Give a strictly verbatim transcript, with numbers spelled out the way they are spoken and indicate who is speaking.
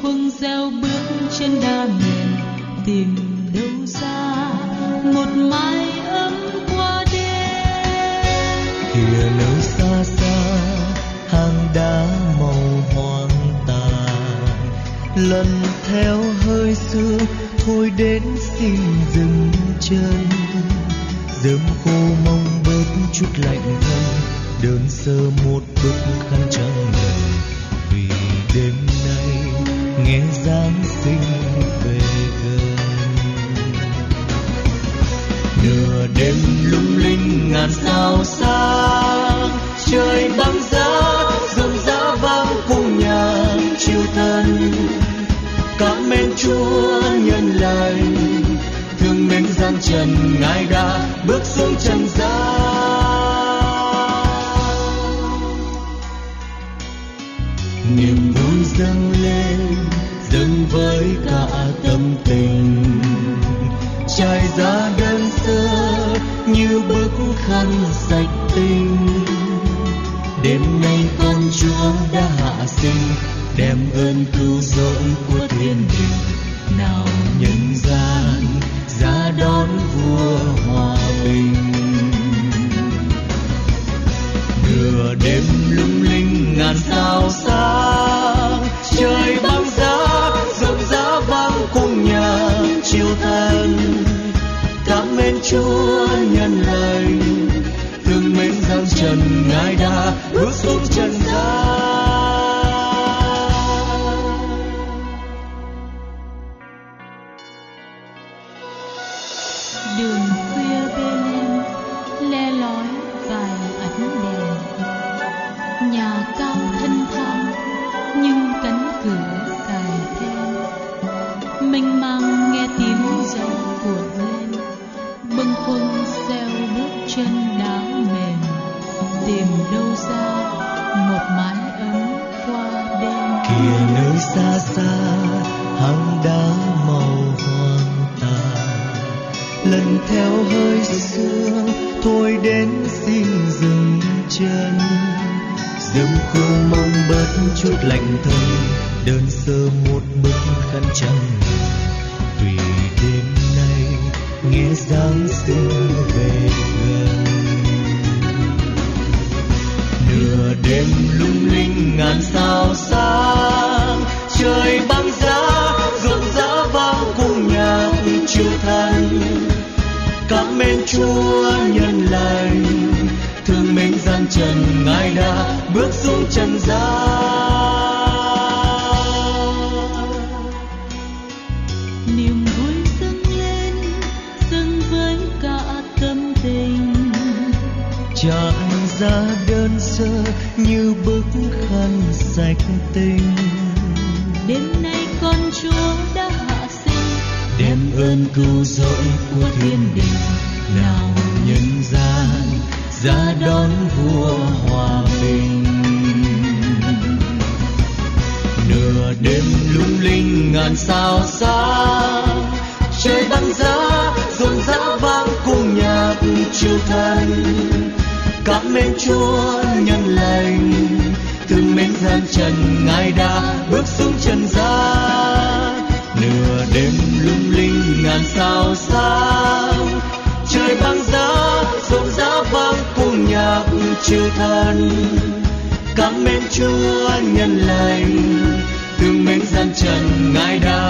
Speaker 1: khuâng gieo bước trên đá mềm, tìm đâu ra một mái ấm qua đêm.
Speaker 2: Kìa nơi xa xa hang đá màu hoang tàn, lần theo hơi sương thôi đến xin dừng chân. Dớm khô mong bớt chút lạnh thân, đơn sơ một bức khăn trắng ngần. Vì đêm nay nghe Giáng sinh về gần. Nửa đêm lung linh ngàn sao sáng, trời băng giá rộn rã vang cùng nhạc chiều thân. Cảm ơn Chúa nhân lành, thương mến gian trần Ngài đã bước xuống trần gian. Niềm vui dâng lên dâng với cả tâm tình, trải ra đơn sơ như bức khăn sạch tinh. Đêm nay con Chúa đã hạ sinh, đem ơn cứu rỗi của thiên đình. Nào nhân gian ra đón vua hòa bình. Nửa đêm lung linh ngàn sao sáng, trời băng giá rộn rã vang cùng nhạc chiều thân. Cảm ơn Chúa nhân lành, thương mến gian trần Ngài đã bước xuống trần gian.
Speaker 1: Đường khuya Bethlehem le lói vài ánh đèn, nhà cao thân thang nhưng cánh cửa cài then. Mênh mang nghe tiếng gió cuộn lên, bâng khuâng gieo bước chân đá mềm, tìm đâu ra một mái ấm qua đêm.
Speaker 2: Kìa nơi xa xa hang đá màu hoang tàn, lần theo hơi sương thôi đến xin dừng chân. Dâm khô mong bớt chút lạnh thân, đơn sơ một bức khăn trắng ngần. Vì đêm nay nghe Giáng sinh về gần. Nửa đêm lung linh ngàn sao sáng, trời băng giá rộn rã vang cùng nhạc chiều thân. Cảm ơn Chúa nhân lành, thương mến gian trần Ngài đã bước xuống trần gian.
Speaker 1: Niềm vui dâng lên dâng với cả tâm tình,
Speaker 2: trải ra đơn sơ như bức khăn sạch tinh.
Speaker 1: đêm nay con Chúa đã hạ sinh,
Speaker 2: đem ơn cứu rỗi của thiên đình. Nào nhân gian ra đón vua hòa bình. Nửa đêm lung linh ngàn sao sáng, trời băng giá rộn rã vang cùng nhạc chiều thân. Cảm ơn Chúa nhân lành, thương mến gian trần Ngài đã bước xuống trần gian. Nửa đêm lung linh ngàn sao sáng, trời băng giá rộn rã vang cùng nhạc chiều thân. Cảm ơn Chúa nhân lành, thương mến gian trần Ngài đã